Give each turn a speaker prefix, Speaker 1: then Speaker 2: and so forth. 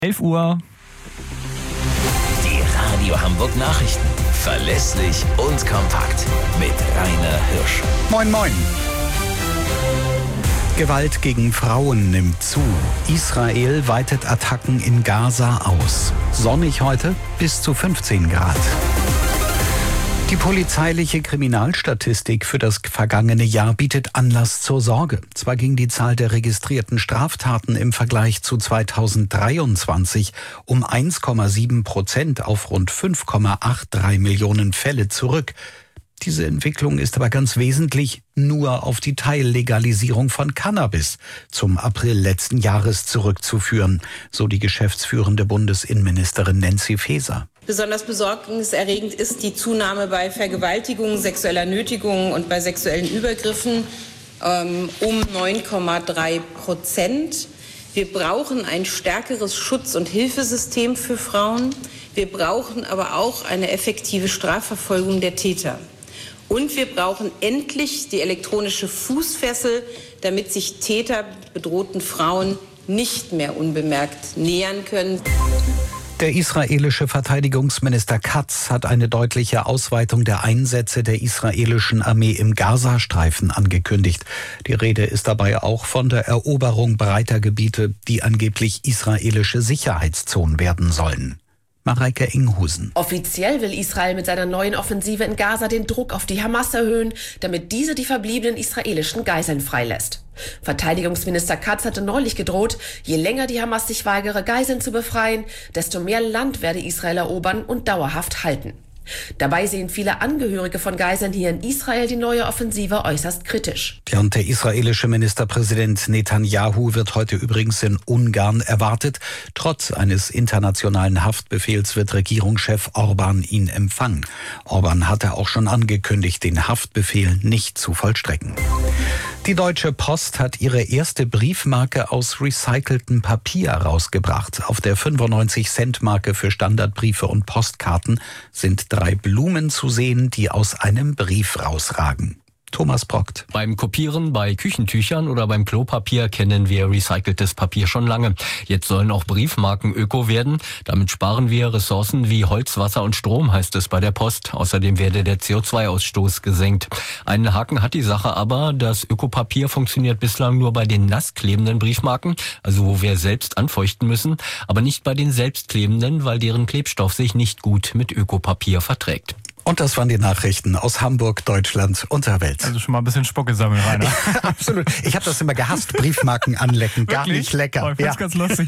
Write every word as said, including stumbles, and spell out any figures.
Speaker 1: elf Uhr.
Speaker 2: Die Radio Hamburg Nachrichten. Verlässlich und kompakt. Mit Rainer Hirsch.
Speaker 3: Moin, moin. Gewalt gegen Frauen nimmt zu. Israel weitet Attacken in Gaza aus. Sonnig heute, bis zu fünfzehn Grad. Die polizeiliche Kriminalstatistik für das vergangene Jahr bietet Anlass zur Sorge. Zwar ging die Zahl der registrierten Straftaten im Vergleich zu zweitausenddreiundzwanzig um eins Komma sieben Prozent auf rund fünf Komma dreiundachtzig Millionen Fälle zurück. Diese Entwicklung ist aber ganz wesentlich nur auf die Teillegalisierung von Cannabis zum April letzten Jahres zurückzuführen, so die geschäftsführende Bundesinnenministerin Nancy Faeser.
Speaker 4: Besonders besorgniserregend ist die Zunahme bei Vergewaltigungen, sexueller Nötigung und bei sexuellen Übergriffen ähm, um neun Komma drei Prozent. Wir brauchen ein stärkeres Schutz- und Hilfesystem für Frauen. Wir brauchen aber auch eine effektive Strafverfolgung der Täter. Und wir brauchen endlich die elektronische Fußfessel, damit sich Täter bedrohten Frauen nicht mehr unbemerkt nähern können.
Speaker 3: Der israelische Verteidigungsminister Katz hat eine deutliche Ausweitung der Einsätze der israelischen Armee im Gazastreifen angekündigt. Die Rede ist dabei auch von der Eroberung breiter Gebiete, die angeblich israelische Sicherheitszonen werden sollen. Mareike Inghusen.
Speaker 5: Offiziell will Israel mit seiner neuen Offensive in Gaza den Druck auf die Hamas erhöhen, damit diese die verbliebenen israelischen Geiseln freilässt. Verteidigungsminister Katz hatte neulich gedroht, je länger die Hamas sich weigere, Geiseln zu befreien, desto mehr Land werde Israel erobern und dauerhaft halten. Dabei sehen viele Angehörige von Geiseln hier in Israel die neue Offensive äußerst kritisch.
Speaker 3: Ja, und der israelische Ministerpräsident Netanyahu wird heute übrigens in Ungarn erwartet. Trotz eines internationalen Haftbefehls wird Regierungschef Orban ihn empfangen. Orban hatte auch schon angekündigt, den Haftbefehl nicht zu vollstrecken. Die Deutsche Post hat ihre erste Briefmarke aus recyceltem Papier rausgebracht. Auf der fünfundneunzig Cent Marke für Standardbriefe und Postkarten sind drei Blumen zu sehen, die aus einem Brief rausragen. Thomas Brockt.
Speaker 6: Beim Kopieren, bei Küchentüchern oder beim Klopapier kennen wir recyceltes Papier schon lange. Jetzt sollen auch Briefmarken öko werden. Damit sparen wir Ressourcen wie Holz, Wasser und Strom, heißt es bei der Post. Außerdem werde der C O zwei Ausstoß gesenkt. Einen Haken hat die Sache aber. Das Ökopapier funktioniert bislang nur bei den nassklebenden Briefmarken, also wo wir selbst anfeuchten müssen, aber nicht bei den selbstklebenden, weil deren Klebstoff sich nicht gut mit Ökopapier verträgt.
Speaker 3: Und das waren die Nachrichten aus Hamburg, Deutschland und der Welt.
Speaker 1: Also schon mal ein bisschen Spucke sammeln, Rainer.
Speaker 3: Absolut. Ich habe das immer gehasst, Briefmarken anlecken. Gar
Speaker 1: Wirklich?
Speaker 3: nicht lecker.
Speaker 1: Oh, ich find's
Speaker 3: ja.
Speaker 1: ganz lustig.